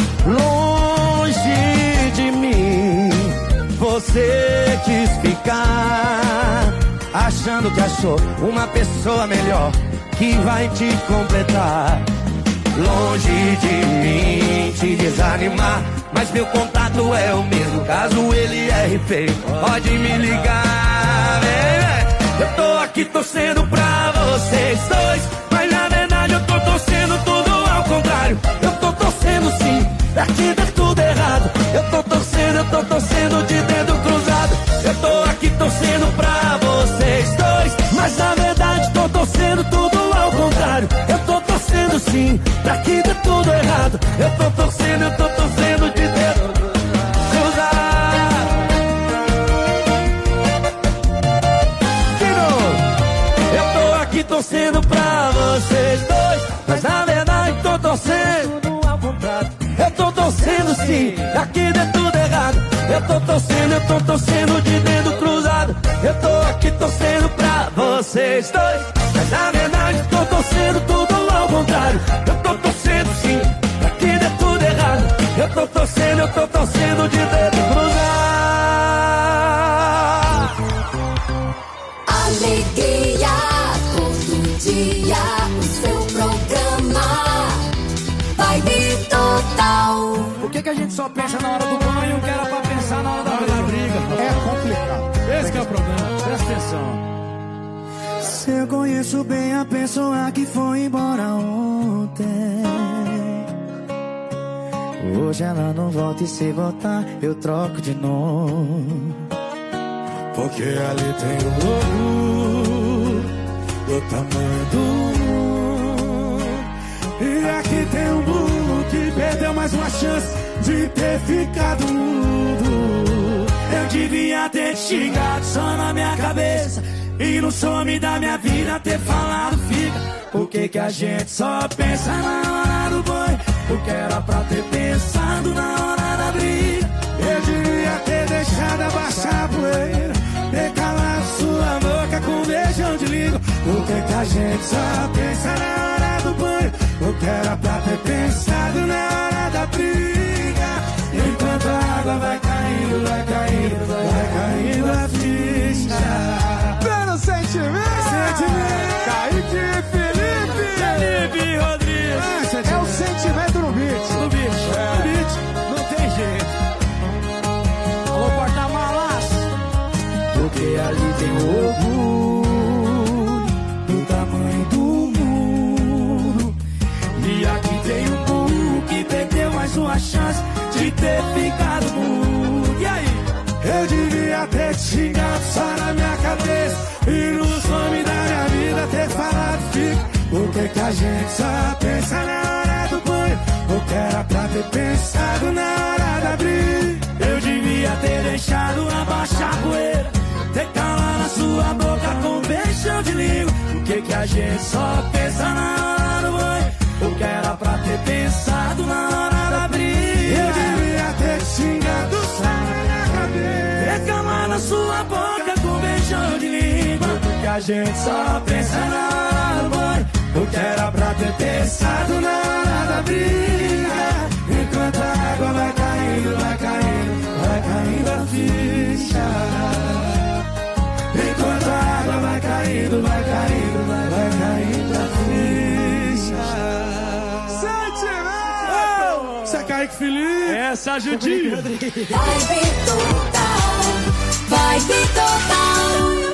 Longe de mim você quis ficar, achando que achou uma pessoa melhor que vai te completar. Longe de mim te desanimar, mas meu contato é o mesmo. Caso ele erre feio, pode me ligar. Eu tô aqui torcendo pra vocês dois, mas na verdade eu tô torcendo tudo ao contrário. Eu tô torcendo sim, pra que dê tudo errado. Eu tô torcendo de dedo cruzado. Eu tô aqui torcendo pra vocês dois, mas na verdade tô torcendo tudo ao contrário. Eu tô torcendo sim, pra que dê tudo errado. Eu tô torcendo de dedo cruzado. De novo. Eu tô aqui torcendo pra vocês dois, mas na verdade tô torcendo tudo ao contrário. Eu tô torcendo sim, pra que dê tudo errado. Eu tô torcendo de dedo cruzado. Eu tô aqui torcendo pra vocês dois, mas na verdade tô torcendo tudo ao contrário. Eu tô torcendo sim, pra que dê tudo errado. Eu tô torcendo de dedo cruzado. Alegria, todo dia, o seu programa Vibe Total. Por que a gente só pensa na hora do banho, que era pra pensar na hora da briga? É complicado. Esse que é o problema, presta atenção. Se eu conheço bem a pessoa que foi embora ontem, hoje ela não volta e se voltar eu troco de novo. Porque ali tem um lobo do tamanho do mundo, e aqui tem um burro que perdeu mais uma chance de ter ficado mudo. Eu devia ter te xingado só na minha cabeça e no some da minha vida ter falado fica. Por que a gente só pensa na hora do banho? Porque era pra ter pensado na hora da briga. Eu devia ter deixado abaixar a poeira, ter calado sua boca com um beijão de língua. Por que a gente só pensa na hora do banho? Porque era pra ter pensado na hora da briga. Enquanto a água vai caindo, vai caindo, vai caindo a ficha. Pelo sentimento, Kaique e Felipe Rodrigues. É o sentimento no beat. No beat, não tem jeito. Alô, porta-malas. Porque ali tem o orgulho do tamanho do mundo, e aqui tem um burro que perdeu mais uma chance de ter ficado mudo. E aí? Eu devia ter te xingado só na minha cabeça e no some da minha vida ter falado fica. Por que a gente só pensa na hora do banho? O que era pra ter pensado na hora de abrir. Eu devia ter deixado abaixar a poeira, ter calado na sua boca com um beijão de língua. O que a gente só pensa na hora do banho. O que era pra ter pensado na hora de abrir. Eu devia ter xingado só na minha cabeça, ter calado na sua boca com um beijão de língua. O que a gente só pensa na hora do banho. O que era pra ter pensado na hora da briga. Enquanto a água vai caindo, vai caindo, vai caindo a ficha. Enquanto a água vai caindo, vai caindo, vai caindo a ficha. Sentimento! Você é Kaique Felipe? Essa ajudinha. Vai vir total, vai vir total.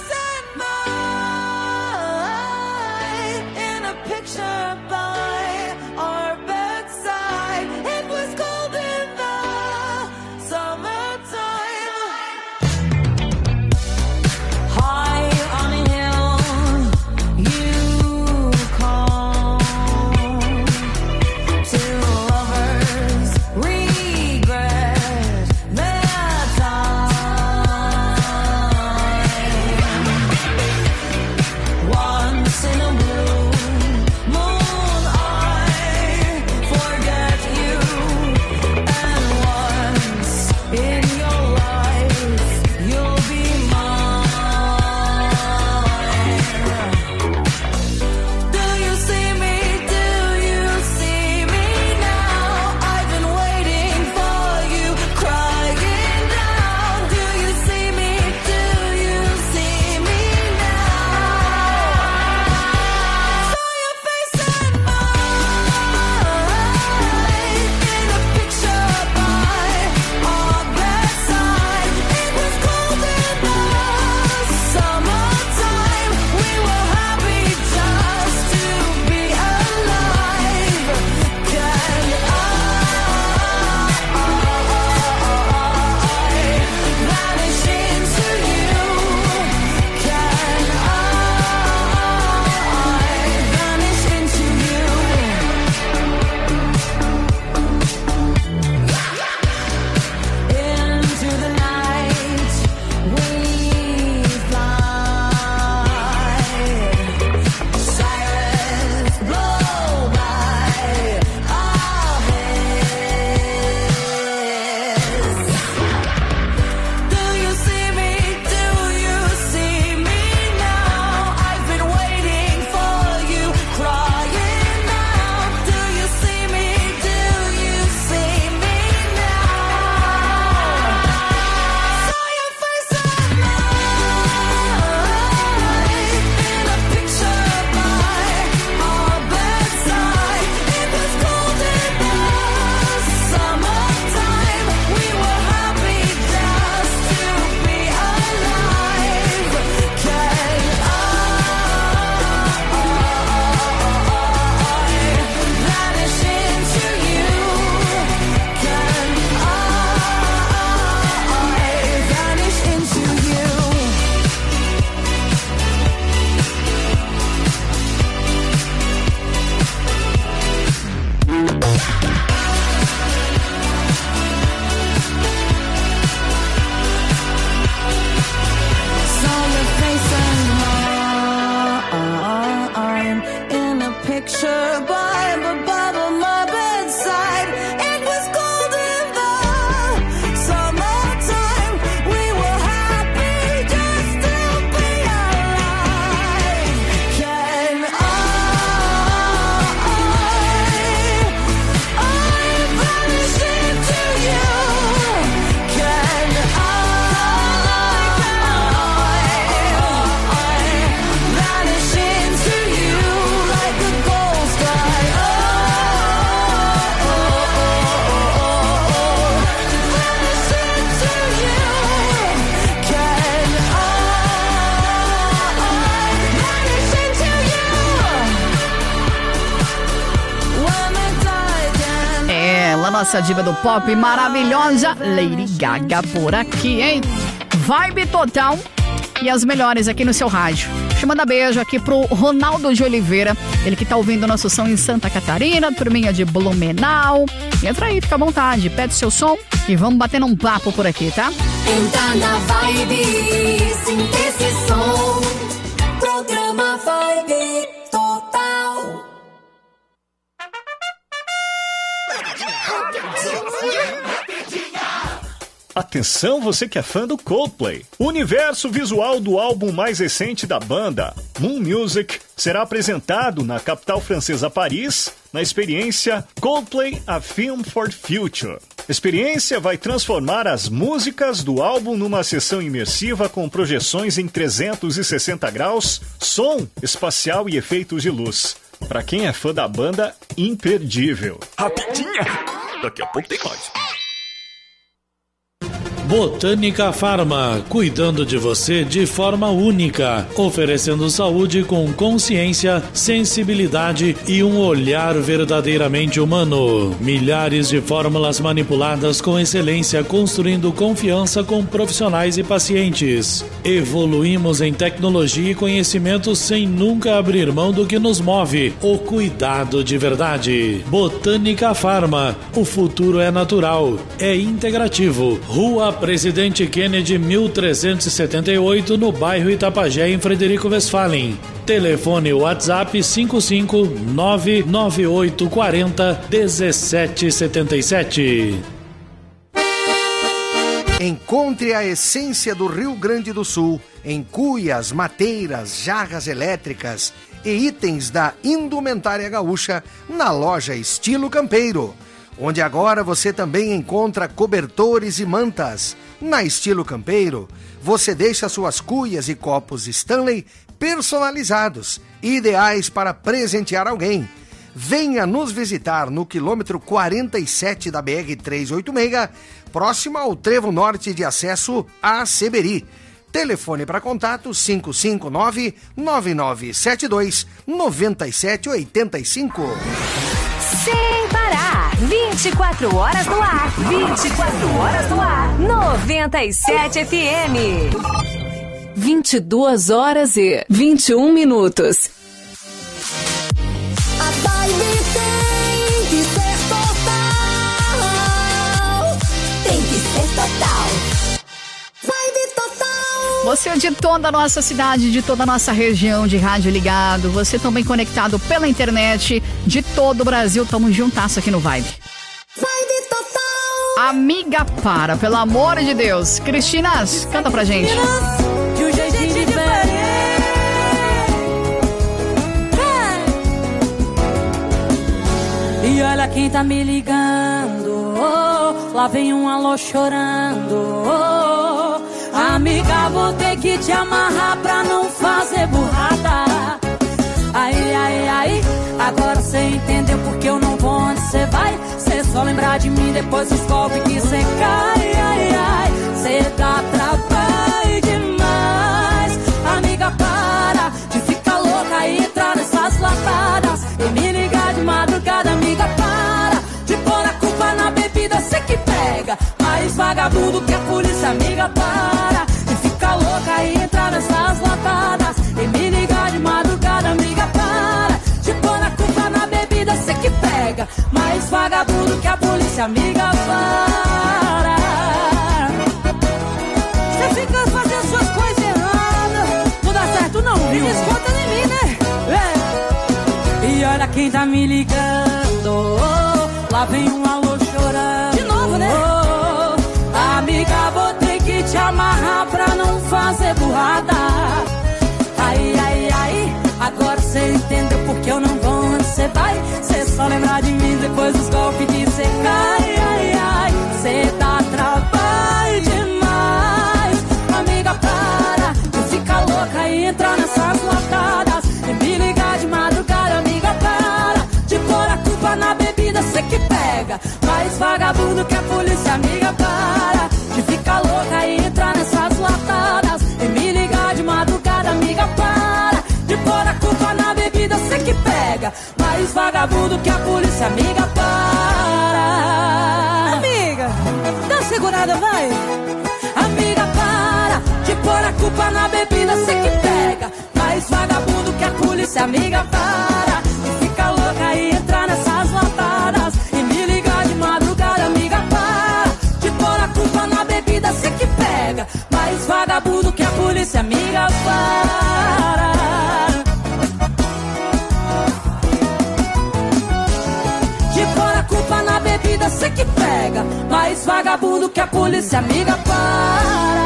Nossa diva do pop maravilhosa, Lady Gaga por aqui, hein? Vibe total e as melhores aqui no seu rádio. Deixa eu mandar beijo aqui pro Ronaldo de Oliveira, ele que tá ouvindo nosso som em Santa Catarina, turminha de Blumenau. Entra aí, fica à vontade, pede seu som e vamos batendo um papo por aqui, tá? Entra na vibe, sinta esse som. Programa Vibe Total. Atenção, você que é fã do Coldplay. O universo visual do álbum mais recente da banda, Moon Music, será apresentado na capital francesa Paris, na experiência Coldplay A Film for the Future. A experiência vai transformar as músicas do álbum numa sessão imersiva com projeções em 360 graus, som espacial e efeitos de luz. Para quem é fã da banda, imperdível. Rapidinha! Daqui a pouco tem mais. Botânica Pharma, cuidando de você de forma única, oferecendo saúde com consciência, sensibilidade e um olhar verdadeiramente humano. Milhares de fórmulas manipuladas com excelência, construindo confiança com profissionais e pacientes. Evoluímos em tecnologia e conhecimento sem nunca abrir mão do que nos move, o cuidado de verdade. Botânica Pharma, o futuro é natural, é integrativo. Rua Presidente Kennedy, 1378, no bairro Itapajé, em Frederico Westphalen. Telefone WhatsApp 55998401777. Encontre a essência do Rio Grande do Sul em cuias, mateiras, jarras elétricas e itens da indumentária gaúcha na loja Estilo Campeiro, onde agora você também encontra cobertores e mantas. Na Estilo Campeiro, você deixa suas cuias e copos Stanley personalizados, ideais para presentear alguém. Venha nos visitar no quilômetro 47 da BR-386, próximo ao trevo norte de acesso a Seberi. Telefone para contato 559-9972-9785. Sem parar, 24 horas no ar, 24 horas no ar, 97 FM. 22 horas e 21 minutos. A vibe tem que ser total. Tem que ser total. Vibe total. Você é de toda a nossa cidade, de toda a nossa região de rádio ligado, você também conectado pela internet, de todo o Brasil, tamo juntasso aqui no Vibe. Vibe total. Amiga, para, pelo amor de Deus. Cristinas, canta pra gente. De um jeitinho diferente. E olha quem tá me ligando, oh, lá vem um alô chorando, oh, amiga, vou ter que te amarrar pra não fazer burrada. Aí, aí, aí, agora cê entendeu porque eu não vou onde cê vai. Cê só lembrar de mim depois dos golpes que cê cai. Ai, ai, cê dá trabalho demais. Amiga, para de ficar louca e entrar nessas latadas e me ligar de madrugada. Amiga, para de pôr a culpa na bebida, cê que pega mais vagabundo que a polícia. Amiga, para de ficar louca e entrar nessas latadas e me ligar de madrugada. Amiga, para de pôr a culpa na bebida, cê que pega mais vagabundo que a polícia. Amiga, para. Cê fica fazendo suas coisas erradas, não dá certo não, viu? Me desconta em mim, né? É. E olha quem tá me ligando, oh, lá vem um alô chorando. De novo, né? Oh, amiga, vou ter que te amarrar pra não fazer burrada. Aí, aí, aí, agora cê entendeu porque eu não vou onde cê vai. Cê só lembrar de mim depois dos golpes que cê cai. Ai, ai, cê dá trabalho demais. Amiga, para de ficar louca e entrar nessas latadas e me ligar de madrugada. Amiga, para de pôr a culpa na bebida, cê que pega mais vagabundo que a polícia. Amiga, para de ficar louca e entrar nessas latadas e me ligar de madrugada. Amiga, para de pôr a culpa na bebida, cê que pega mais vagabundo que a polícia. Amiga, para. Amiga, dá uma segurada, vai. Amiga, para de pôr a culpa na bebida, cê que pega mais vagabundo amiga, para. E fica louca e entra nessas latadas. E me ligar de madrugada, amiga, para. De pôr a culpa na bebida, cê que pega. Mais vagabundo que a polícia, amiga, para. De pôr a culpa na bebida, cê que pega. Mais vagabundo que a polícia, amiga, para.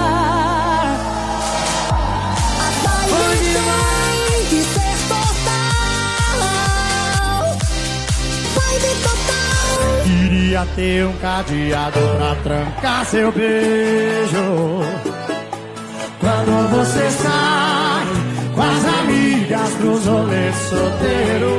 Queria ter um cadeado pra trancar seu beijo. Quando você sai com as amigas pros rolês solteiro.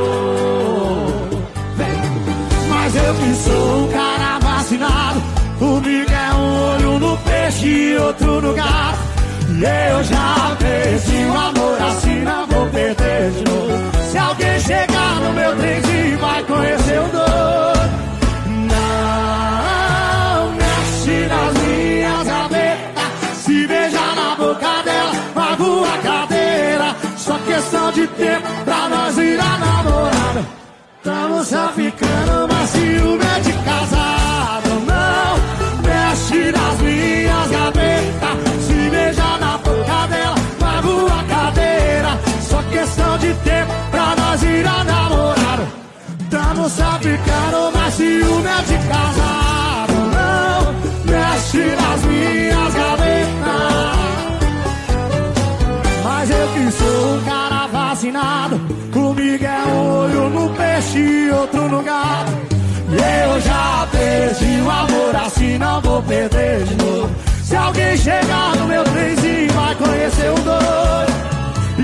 Mas eu que sou um cara vacinado, comigo é um olho no peixe e outro no gato. E eu já perdi o amor, assim não vou perder de novo. Se alguém chegar no meu trenzinho vai conhecer o doido. Não mexe nas minhas gavetas, se beijar na boca dela, pago a cadeira. Só questão de tempo pra nós virar namorada. Tamo só ficando, mas ciúme é de casado. Não mexe nas minhas gavetas, se beijar na boca dela, pago a cadeira. Só questão de tempo pra nós virar namorado. Tamo só ficando, mas ciúme é de casado. Não mexe nas minhas gavetas. Mas eu que sou um cara vacinado, comigo é um olho no peixe e outro no gato. E eu já perdi o amor, assim não vou perder de novo. Se alguém chegar no meu trenzinho vai conhecer o doido. E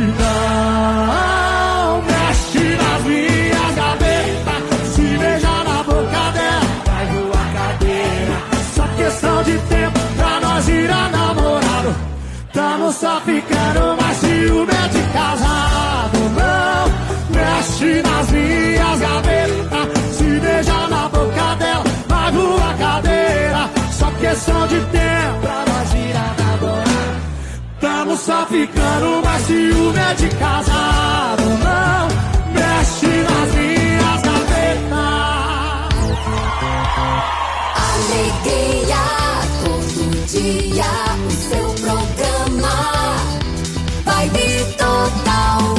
não mexe nas minhas gavetas, se beijar na boca dela, vai voar cadeira. Só questão de tempo pra nós virar namorado. Tamo só ficando, mas ciúme é de casado. Não mexe nas minhas gavetas, se beijar na boca dela, vai voar cadeira. Só questão de tempo pra nós virar namorado. Tamo só ficando, mas ciúme é de casado. Não mexe nas minhas gavetas. Alegria, todo dia, o seu programa vai de total.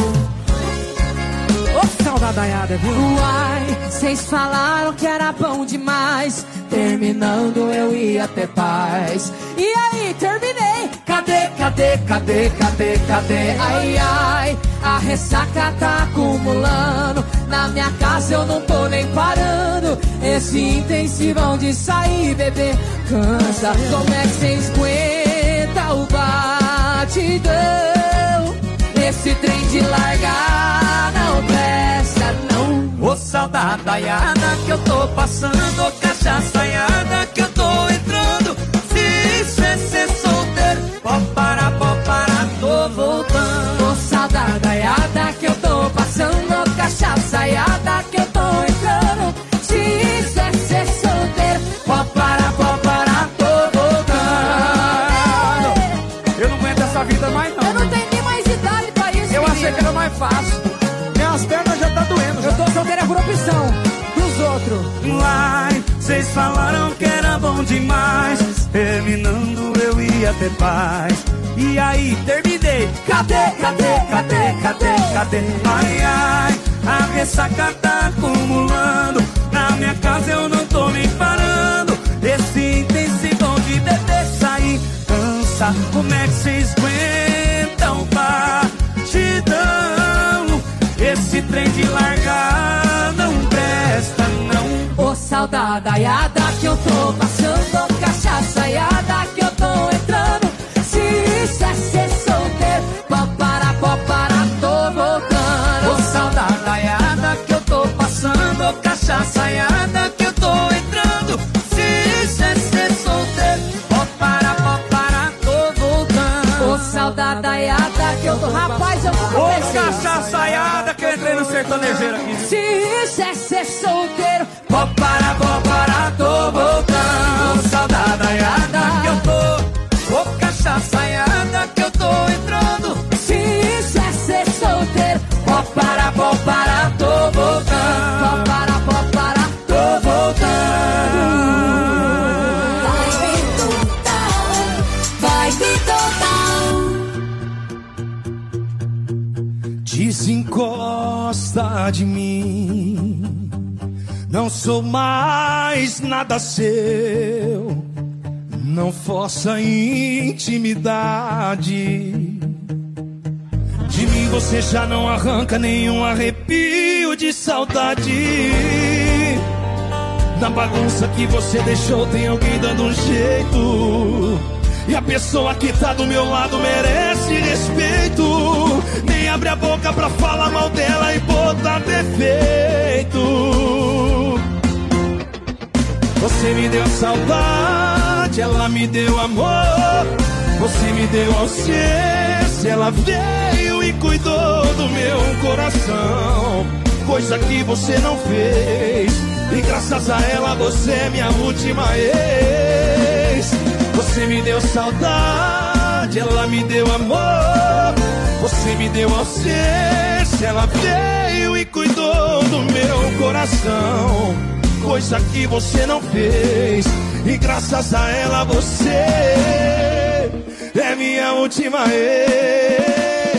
Ô, saudadaiada, viu? Uai, vocês falaram que era bom demais. Terminando eu ia ter paz. E aí, terminei. Cadê, cadê, cadê, cadê, cadê? Ai, ai, a ressaca tá acumulando. Na minha casa eu não tô nem parando. Esse intensivão de sair, bebê, cansa. Como é que cês aguentam o batidão? Esse trem de largar não presta, não. Ô saudadaiada que eu tô passando, ô cachaçaiada que eu tô entrando. Se isso é ser solteiro, pode parar, tô voltando. Ô saudadaiada que eu tô passando, ô cachaçaiada que eu tô entrando. Se isso é ser solteiro, pode parar, tô voltando. Eu não aguento essa vida mais não. Eu não tenho nem mais idade pra isso. Eu achei que era mais fácil. Minhas pernas já tá doendo. Eu tô solteira por opção dos outros. Uai, vocês falaram que era bom demais. Terminando eu ia ter paz. E aí, terminei. Cadê, cadê, cadê, cadê, cadê? Ai, ai, a ressaca tá acumulando. Na minha casa eu não tô nem parando. Esse intensivão de beber sair cansa. Como é que vocês aguentam o batidão? Esse trem de largar não presta, não. Ô saudadaiada que eu tô passando, cachaçaiada que eu tô entrando. Se isso é ser solteiro, pode parar, tô voltando. Ô saudadaiada que eu tô passando, cachaçaiada que eu tô entrando. Se isso é ser solteiro, pode parar, tô voltando. Ô saudadaiada que eu tô... Rapaz, eu vou Ô cachaçaiada que eu entrei no sertanejeiro aqui. Se isso é ser solteiro, pode parar, tô voltando. Saudadaiada que eu tô, ô cachaçaiada que eu tô entrando. Se isso é ser solteiro, pode desencosta de mim. Não sou mais nada seu, não força intimidade. De mim você já não arranca nenhum arrepio de saudade. Na bagunça que você deixou tem alguém dando um jeito, e a pessoa que tá do meu lado merece respeito. Nem abre a boca pra falar mal dela e botar defeito. Você me deu saudade, ela me deu amor. Você me deu ausência, ela veio e cuidou do meu coração. Coisa que você não fez, e graças a ela você é minha última ex. Você me deu saudade, ela me deu amor. Você me deu ausência, ela veio e cuidou do meu coração. Coisa que você não fez, e graças a ela você é minha última ex.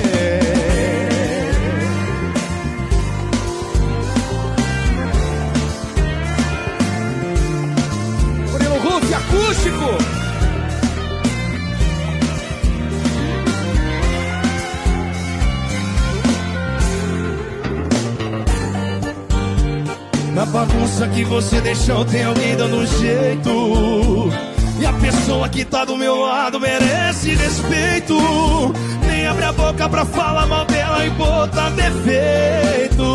Murilo Ruff, acústico. Na bagunça que você deixou tem alguém dando um jeito, e a pessoa que tá do meu lado merece respeito. Nem abre a boca pra falar mal dela e botar defeito.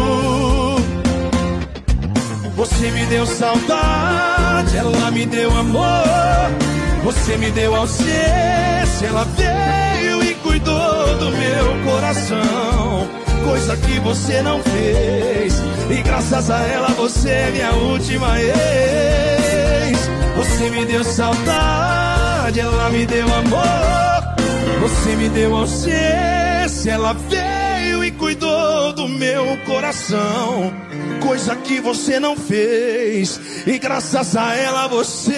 Você me deu saudade, ela me deu amor. Você me deu ausência, ela veio e cuidou do meu coração. Coisa que você não fez, e graças a ela você é minha última ex. Você me deu saudade, ela me deu amor. Você me deu ausência, ela veio e cuidou do meu coração. Coisa que você não fez, e graças a ela você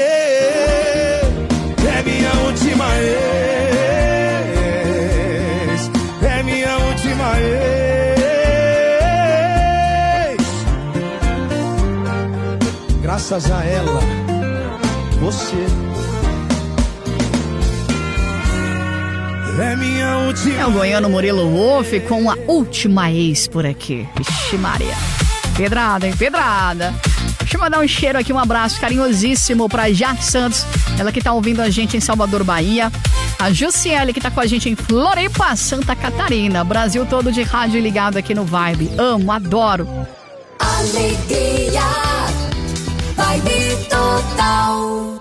é minha última ex. É minha última ex. Graças a ela, você é minha última. É o goiano Murilo Ruff com a última ex por aqui. Vixe Maria. Pedrada, hein? Pedrada. Deixa eu mandar um cheiro aqui, um abraço carinhosíssimo pra Jade Santos. Ela que tá ouvindo a gente em Salvador, Bahia. A Jussiele que tá com a gente em Floripa, Santa Catarina. Brasil todo de rádio ligado aqui no Vibe. Amo, adoro. Alegria, Vibe total.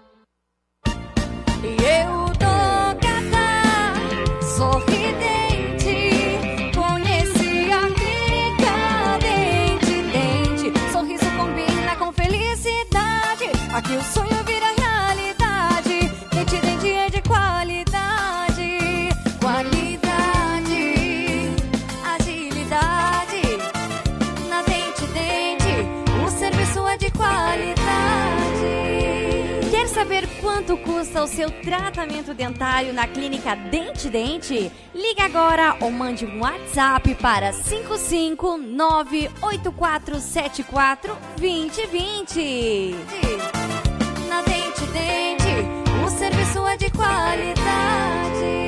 Eu tô gata, sorridente. Conheci a clínica Dente Dente. Sorriso combina com felicidade. Aqui o sonho vira realidade. Dente Dente é de qualidade. Qualidade, agilidade. Na Dente Dente, o serviço é de qualidade. Quer saber quanto custa o seu tratamento dentário na clínica Dente Dente? Ligue agora ou mande um WhatsApp para 55984742020. Na Dente Dente, o serviço é de qualidade.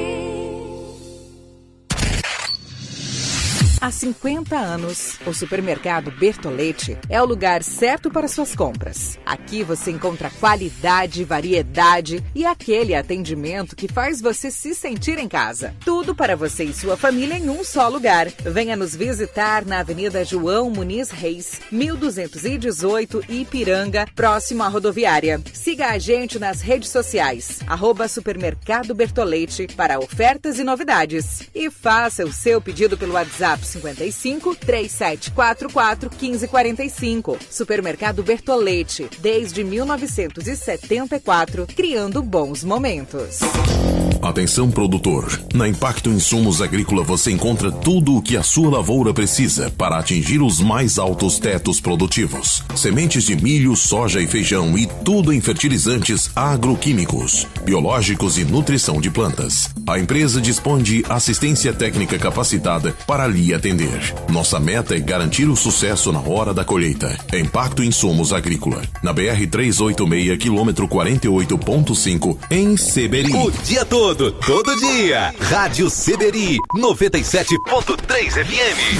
Há 50 anos, o supermercado Bertolete é o lugar certo para suas compras. Aqui você encontra qualidade, variedade e aquele atendimento que faz você se sentir em casa. Tudo para você e sua família em um só lugar. Venha nos visitar na Avenida João Muniz Reis, 1218 Ipiranga, próximo à rodoviária. Siga a gente nas redes sociais, @Supermercado Bertolete, para ofertas e novidades. E faça o seu pedido pelo WhatsApp 55 3744 1545. Supermercado Bertolete, desde 1974, criando bons momentos. Atenção, produtor. Na Impacto Insumos Agrícola você encontra tudo o que a sua lavoura precisa para atingir os mais altos tetos produtivos. Sementes de milho, soja e feijão e tudo em fertilizantes agroquímicos, biológicos e nutrição de plantas. A empresa dispõe de assistência técnica capacitada para lhe atender. Nossa meta é garantir o sucesso na hora da colheita. Impacto Insumos Agrícola. Na BR-386, quilômetro 48.5, em Seberi. O dia todo dia. Rádio Seberi 97.3 FM.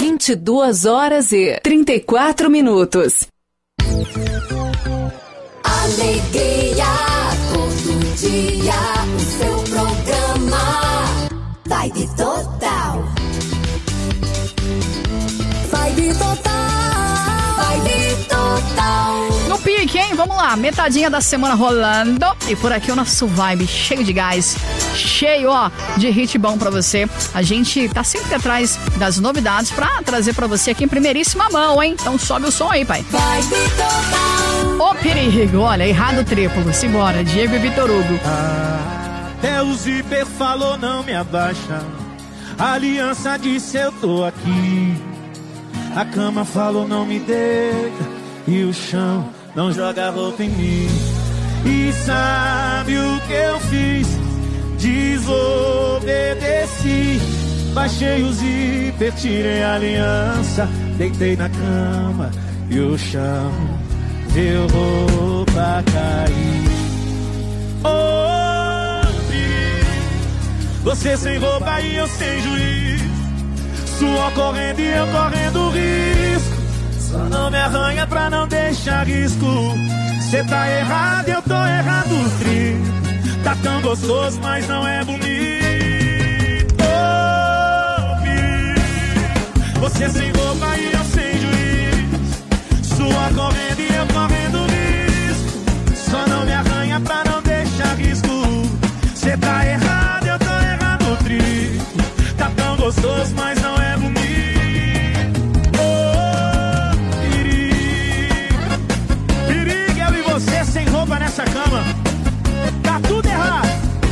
22h34. Alegria, todo dia, o seu programa. Vibe Total. Vibe Total. Vibe Total. No pique, hein? Vamos lá, metadinha da semana rolando. E por aqui o nosso Vibe cheio de gás, cheio, ó, de hit bom pra você. A gente tá sempre atrás das novidades pra trazer pra você aqui em primeiríssima mão, hein? Então sobe o som aí, pai. Vibe Total. Ô perigo, olha, errado triplo. Simbora, Diego e Vitor Hugo. Até o zíper falou não me abaixa. A aliança disse eu tô aqui. A cama falou não me deita. E o chão não joga roupa em mim. E sabe o que eu fiz? Desobedeci. Baixei o zíper, tirei a aliança. Deitei na cama e o chão viu roupa cair. Oh, você sem roupa e eu sem juiz. Suor correndo e eu correndo risco. Só não me arranha pra não deixar risco. Cê tá errado, eu tô errado, triste. Tá tão gostoso, mas não é bonito. Oh, você sem roupa e eu sem juiz. Sua correndo e eu correndo risco. Só não me arranha pra não deixar risco. Cê tá errado, eu tô errado, triste. Tá tão gostoso, mas não é bonito. Você sem roupa nessa cama, tá tudo errado.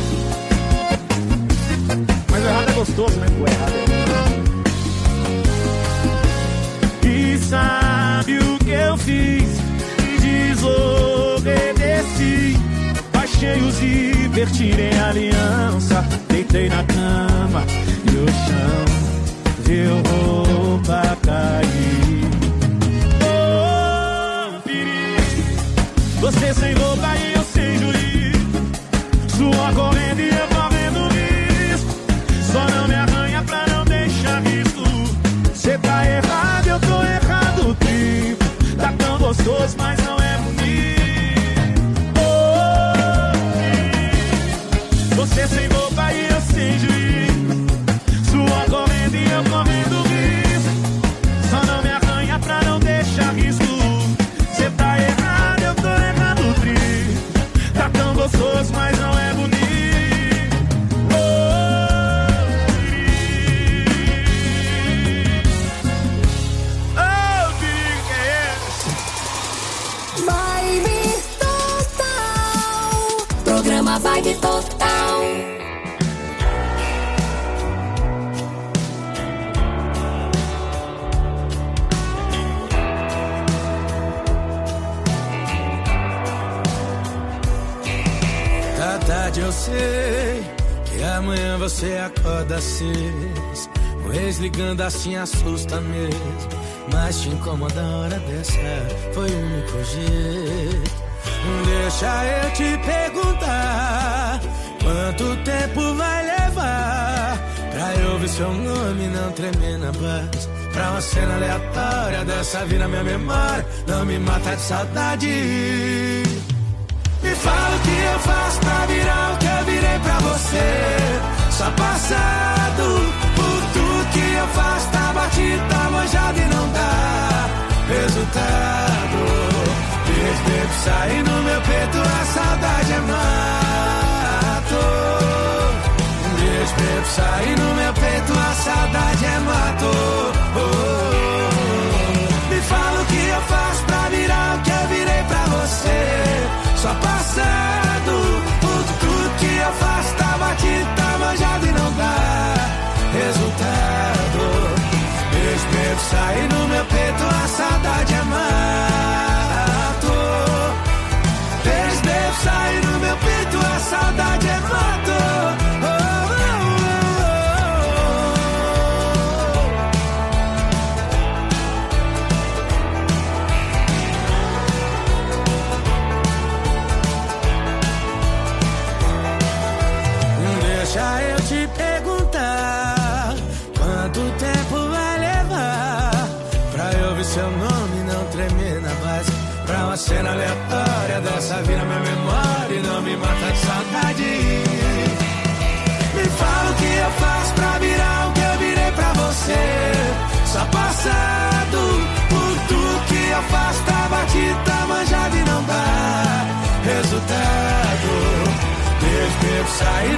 Mas o errado é gostoso, né? O errado é. E sabe o que eu fiz? Desobedeci. Baixei o zíper, tirei a aliança. Deitei na cama e o chão viu roupa cair. Você sem roupa e eu sem juiz. Suor correndo e eu correndo risco. Só não me arranha pra não deixar risco. Cê tá errado, eu tô errado, tipo. Tá tão gostoso, mas não é bonito. Oh, você sem roupa e eu sem juiz. Suor correndo e eu correndo risco. Só não me arranha pra não deixar risco. Cê tá errado, eu tô errado. Tá tão gostoso, mas não é bonito. Oh, que é esse? Vibe Total. Programa Vibe Total. Eu sei que amanhã você acorda cedo. O ex ligando assim assusta mesmo. Mas te incomoda a hora dessa. Foi o único jeito. Deixa eu te perguntar: quanto tempo vai levar pra eu ouvir seu nome não tremer na base? Pra uma cena aleatória dessa vira minha memória. Não me mata de saudade. Me fala o que eu faço pra virar o que eu virei pra você. Só passado por tudo que eu faço. Tá batido, tá manjado e não dá resultado. Beijo sai no meu peito, a saudade é mato. Beijo sai no meu peito, a saudade é mato. Me fala o que eu faço pra virar o que eu virei pra você. Só passado por tudo que eu faço, tá batido, tá Deixa eu te perguntar, quanto tempo vai levar pra eu ver seu nome não tremer na base? Pra uma cena aleatória dessa vira minha memória e não me mata de saudade. Me fala o que eu faço pra virar o que eu virei pra você. Só passado por tudo que eu faço, tá batido, tá manjado e não dá resultado. Desde que eu saí